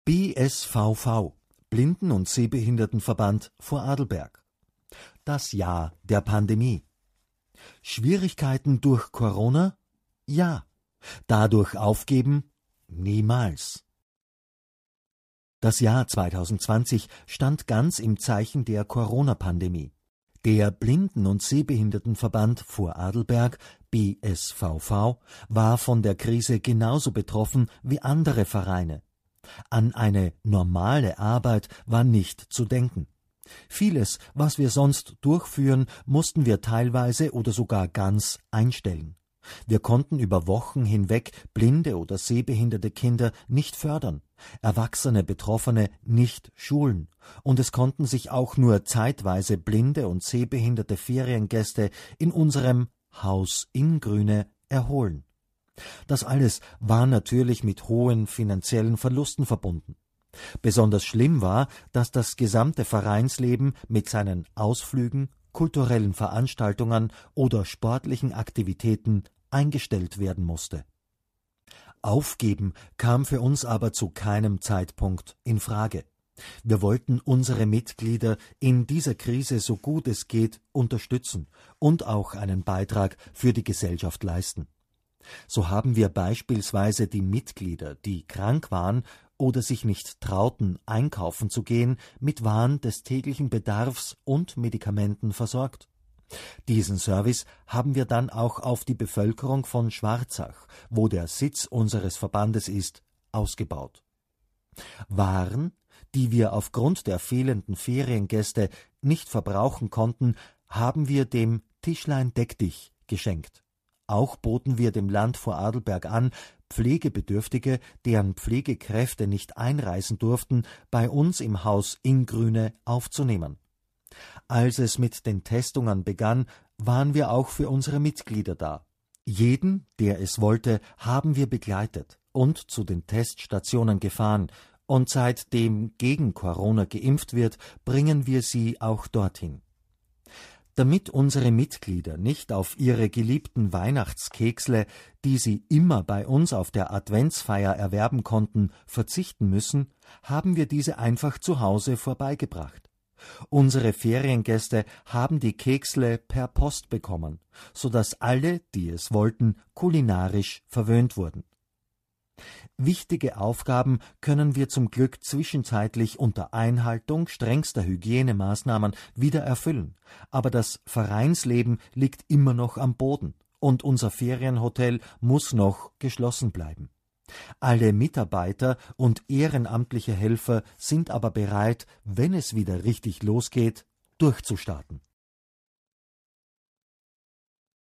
BSVV, Blinden- und Sehbehindertenverband Vorarlberg. Das Jahr der Pandemie. Schwierigkeiten durch Corona? Ja. Dadurch aufgeben? Niemals. Das Jahr 2020 stand ganz im Zeichen der Corona-Pandemie. Der Blinden- und Sehbehindertenverband Vorarlberg, BSVV, war von der Krise genauso betroffen wie andere Vereine. An eine normale Arbeit war nicht zu denken. Vieles, was wir sonst durchführen, mussten wir teilweise oder sogar ganz einstellen. Wir konnten über Wochen hinweg blinde oder sehbehinderte Kinder nicht fördern, erwachsene Betroffene nicht schulen, und es konnten sich auch nur zeitweise blinde und sehbehinderte Feriengäste in unserem Haus in Grüne erholen. Das alles war natürlich mit hohen finanziellen Verlusten verbunden. Besonders schlimm war, dass das gesamte Vereinsleben mit seinen Ausflügen, kulturellen Veranstaltungen oder sportlichen Aktivitäten eingestellt werden musste. Aufgeben kam für uns aber zu keinem Zeitpunkt in Frage. Wir wollten unsere Mitglieder in dieser Krise so gut es geht unterstützen und auch einen Beitrag für die Gesellschaft leisten. So haben wir beispielsweise die Mitglieder, die krank waren oder sich nicht trauten, einkaufen zu gehen, mit Waren des täglichen Bedarfs und Medikamenten versorgt. Diesen Service haben wir dann auch auf die Bevölkerung von Schwarzach, wo der Sitz unseres Verbandes ist, ausgebaut. Waren, die wir aufgrund der fehlenden Feriengäste nicht verbrauchen konnten, haben wir dem Tischlein deck dich geschenkt. Auch boten wir dem Land Vorarlberg an, Pflegebedürftige, deren Pflegekräfte nicht einreisen durften, bei uns im Haus in Grüne aufzunehmen. Als es mit den Testungen begann, waren wir auch für unsere Mitglieder da. Jeden, der es wollte, haben wir begleitet und zu den Teststationen gefahren, und seitdem gegen Corona geimpft wird, bringen wir sie auch dorthin. Damit unsere Mitglieder nicht auf ihre geliebten Weihnachtskeksle, die sie immer bei uns auf der Adventsfeier erwerben konnten, verzichten müssen, haben wir diese einfach zu Hause vorbeigebracht. Unsere Feriengäste haben die Keksle per Post bekommen, sodass alle, die es wollten, kulinarisch verwöhnt wurden. Wichtige Aufgaben können wir zum Glück zwischenzeitlich unter Einhaltung strengster Hygienemaßnahmen wieder erfüllen, aber das Vereinsleben liegt immer noch am Boden und unser Ferienhotel muss noch geschlossen bleiben. Alle Mitarbeiter und ehrenamtliche Helfer sind aber bereit, wenn es wieder richtig losgeht, durchzustarten.